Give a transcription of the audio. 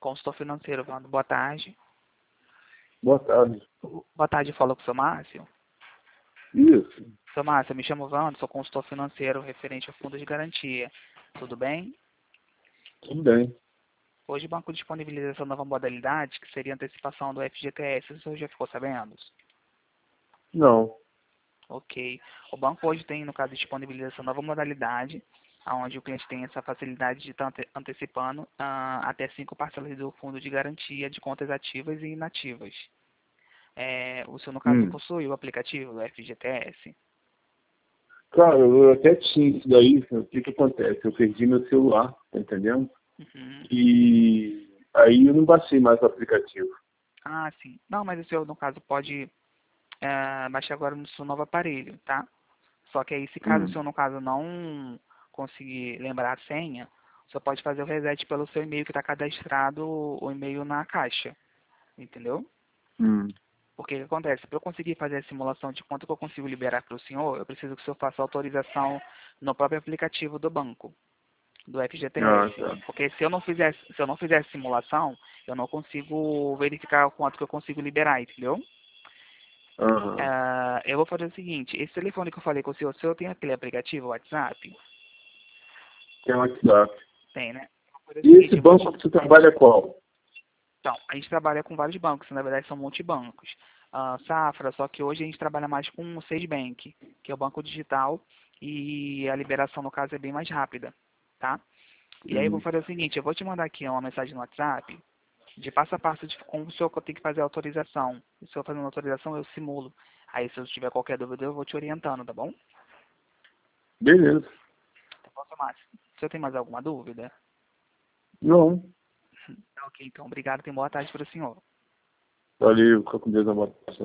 Consultor financeiro, Vando. Boa tarde. Boa tarde. Boa tarde, fala com o seu Márcio. Isso, Seu Márcio, eu me chamo Vando, sou consultor financeiro referente a fundos de garantia. Tudo bem? tudo bem. Hoje o banco disponibiliza essa nova modalidade, que seria a antecipação do FGTS. O senhor já ficou sabendo? Não. Ok. O banco hoje tem, no caso, disponibiliza essa nova modalidade, onde o cliente tem essa facilidade de estar antecipando até 5 parcelas do fundo de garantia de contas ativas e inativas. O senhor, no caso, possui o aplicativo do FGTS? Cara, eu até tinha isso daí. O que acontece? Eu perdi meu celular, tá entendendo? Uhum. E aí eu não baixei mais o aplicativo. Ah, sim. Não, mas o senhor, no caso, pode baixar agora no seu novo aparelho, tá? Só que aí, se caso o senhor, no caso, não conseguir lembrar a senha, o senhor pode fazer o reset pelo seu e-mail que está cadastrado, o e-mail na caixa, entendeu? Hum. Porque o que acontece? Para eu conseguir fazer a simulação de quanto que eu consigo liberar para o senhor, eu preciso que o senhor faça autorização no próprio aplicativo do banco, do Ah, FGTS. tá. Porque se eu não fizer a simulação, eu não consigo verificar o quanto que eu consigo liberar, entendeu? Aham. Eu vou fazer o seguinte, esse telefone que eu falei com o senhor tem aquele aplicativo WhatsApp? Tem um WhatsApp. Tem, né? Eu vou fazer o E esse seguinte, banco que você trabalha é qual? Então, a gente trabalha com vários bancos, na verdade são multibancos. Safra, só que hoje a gente trabalha mais com o SageBank, que é o banco digital, e a liberação, no caso, é bem mais rápida, tá? E aí eu vou fazer o seguinte, eu vou te mandar aqui uma mensagem no WhatsApp, de passo a passo de como o senhor tem que fazer a autorização. Se o senhor fazendo a autorização, eu simulo. Aí, se eu tiver qualquer dúvida, eu vou te orientando, tá bom? Beleza. Tá bom, seu Márcio? O senhor tem mais alguma dúvida? Não. Ok, então, obrigado, tem boa tarde para o senhor. Valeu, fica com Deus, amor.